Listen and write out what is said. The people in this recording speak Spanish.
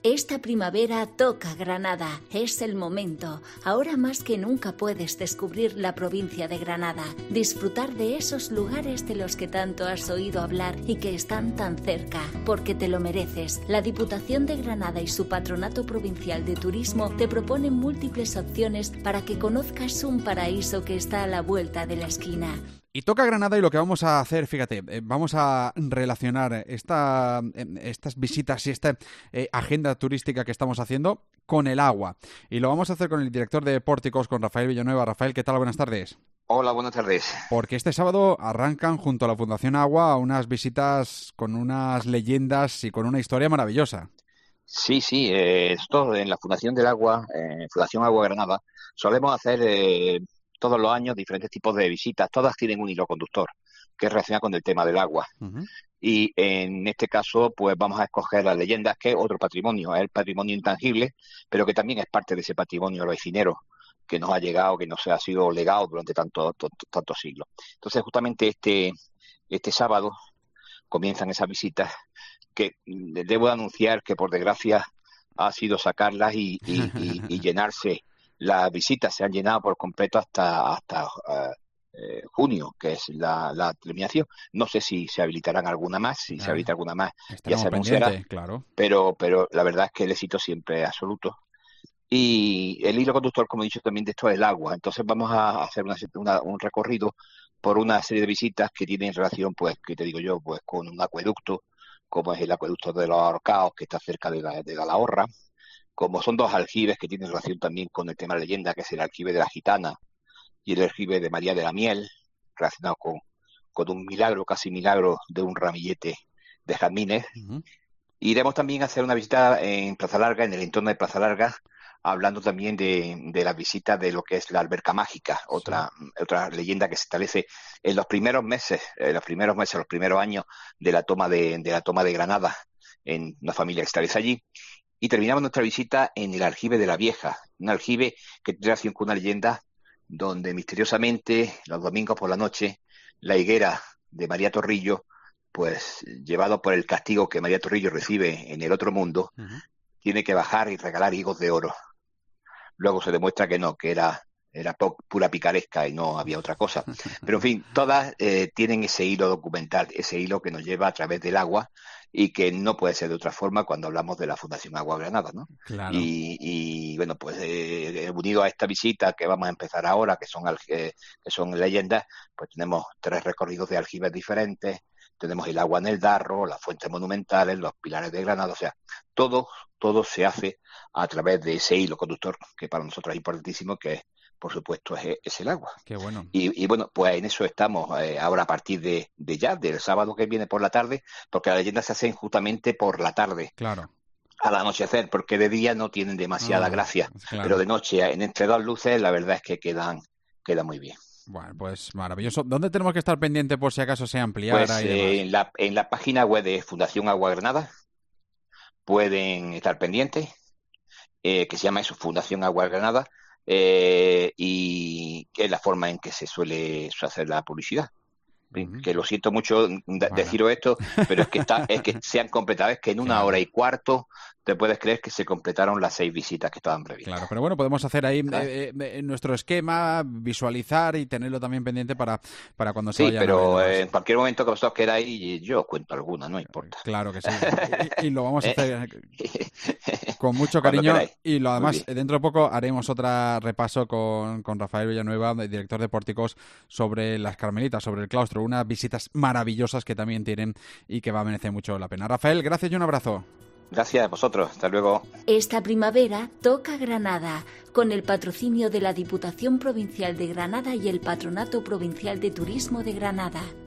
Esta primavera toca Granada. Es el momento. Ahora más que nunca puedes descubrir la provincia de Granada, disfrutar de esos lugares de los que tanto has oído hablar y que están tan cerca, porque te lo mereces. La Diputación de Granada y su Patronato Provincial de Turismo te proponen múltiples opciones para que conozcas un paraíso que está a la vuelta de la esquina. Y toca Granada y lo que vamos a hacer, fíjate, vamos a relacionar estas visitas y esta agenda turística que estamos haciendo con el agua. Y lo vamos a hacer con el director de Pórticos, con Rafael Villanueva. Rafael, ¿qué tal? Buenas tardes. Hola, buenas tardes. Porque este sábado arrancan junto a la Fundación Agua unas visitas con unas leyendas y con una historia maravillosa. Sí, esto en la Fundación del Agua, Fundación Agua Granada, solemos hacer todos los años diferentes tipos de visitas. Todas tienen un hilo conductor que es relacionado con el tema del agua. Uh-huh. Y en este caso, pues vamos a escoger las leyendas, que es otro patrimonio, es el patrimonio intangible, pero que también es parte de ese patrimonio vecinero que nos ha llegado, que nos ha sido legado durante tantos siglos. Entonces, justamente este sábado comienzan esas visitas que debo anunciar que, por desgracia, ha sido sacarlas y llenarse. Las visitas se han llenado por completo hasta junio, que es la terminación. No sé si se habilitarán alguna más, si se habilita alguna más ya se anunciará, claro. Pero la verdad es que el éxito siempre es absoluto. Y el hilo conductor, como he dicho, también de esto es el agua. Entonces vamos a hacer un recorrido por una serie de visitas que tienen relación, pues, que te digo yo, pues con un acueducto, como es el acueducto de los Ahorcaos, que está cerca de Calahorra, como son dos aljibes que tienen relación también con el tema de la leyenda, que es el aljibe de la Gitana y el aljibe de María de la Miel, relacionado con un milagro, casi milagro, de un ramillete de jazmines. Uh-huh. Iremos también a hacer una visita en Plaza Larga, en el entorno de Plaza Larga, hablando también de la visita de lo que es la alberca mágica, otra leyenda que se establece en los primeros meses, los primeros años de la toma de Granada, en una familia que se establece allí. Y terminamos nuestra visita en el aljibe de la Vieja, un aljibe que tiene relación con una leyenda donde misteriosamente los domingos por la noche la higuera de María Torrillo, pues llevado por el castigo que María Torrillo recibe en el otro mundo, uh-huh, tiene que bajar y regalar higos de oro. Luego se demuestra que no, que era pura picaresca y no había otra cosa. Pero en fin, todas tienen ese hilo documental, ese hilo que nos lleva a través del agua y que no puede ser de otra forma cuando hablamos de la Fundación Agua Granada, ¿no? Claro. Y bueno, pues unido a esta visita que vamos a empezar ahora, que son leyendas, pues tenemos 3 recorridos de aljibes diferentes, tenemos el agua en el Darro, las fuentes monumentales, los pilares de Granada, o sea, todo se hace a través de ese hilo conductor que para nosotros es importantísimo, que por supuesto es el agua. Qué bueno. Y bueno, pues en eso estamos ahora a partir del sábado que viene por la tarde, porque las leyendas se hacen justamente por la tarde. Claro. Al anochecer, porque de día no tienen demasiada gracia, claro. Pero de noche, entre 2 luces, la verdad es que queda muy bien. Bueno, pues maravilloso. ¿Dónde tenemos que estar pendiente por si acaso se ampliara? Pues y demás? en la página web de Fundación Agua Granada pueden estar pendientes, que se llama eso, Fundación Agua Granada, y que es la forma en que se suele hacer la publicidad. Uh-huh. Que lo siento mucho deciros esto, pero es que se han completado, es que en una hora y cuarto te puedes creer que se completaron las 6 visitas que estaban previstas. Claro, pero bueno, podemos hacer ahí nuestro esquema, visualizar y tenerlo también pendiente para cuando se vaya. Sí, pero en cualquier momento que vosotros queráis, yo os cuento alguna, no importa. Claro que sí, y lo vamos a hacer con mucho cariño, y además dentro de poco haremos otro repaso con Rafael Villanueva, director de Pórticos, sobre las Carmelitas, sobre el claustro, unas visitas maravillosas que también tienen y que va a merecer mucho la pena. Rafael, gracias y un abrazo. Gracias a vosotros, hasta luego. Esta primavera toca Granada, con el patrocinio de la Diputación Provincial de Granada y el Patronato Provincial de Turismo de Granada.